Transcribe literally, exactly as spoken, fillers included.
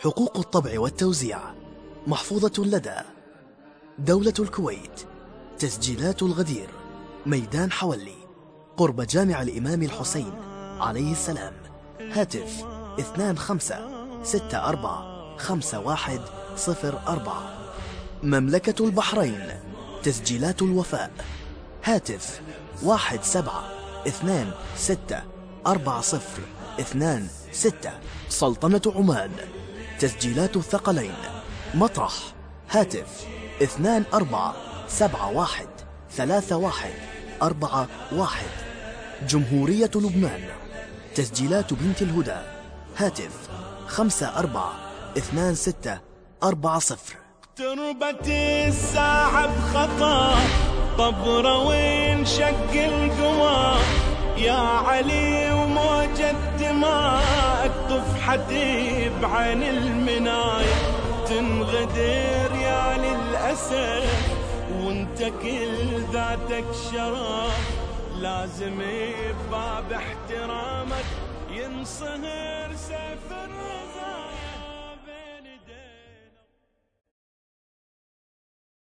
حقوق الطبع والتوزيع محفوظة لدى دولة الكويت. تسجيلات الغدير، ميدان حولي، قرب جامع الإمام الحسين عليه السلام. هاتف اثنان خمسة ستة أربعة خمسة واحد صفر أربعة. مملكة البحرين. تسجيلات الوفاء. هاتف واحد سبعة اثنان ستة أربعة صفر اثنان ستة. سلطنة عمان. تسجيلات الثقلين. مطرح. هاتف اثنان أربعة سبعة واحد ثلاثة واحد أربعة واحد. جمهورية لبنان. تسجيلات بنت الهدى. هاتف خمسة أربعة اثنان ستة أربعة صفر. تربة الساعة بخطا، طبرة وين شق القمر، يا علي وموجة دماء اكتف حديب عن المناية. تنغدر يا للأسف وانت كل ذاتك شرف، لازم بباب احترامك ينصهر سيف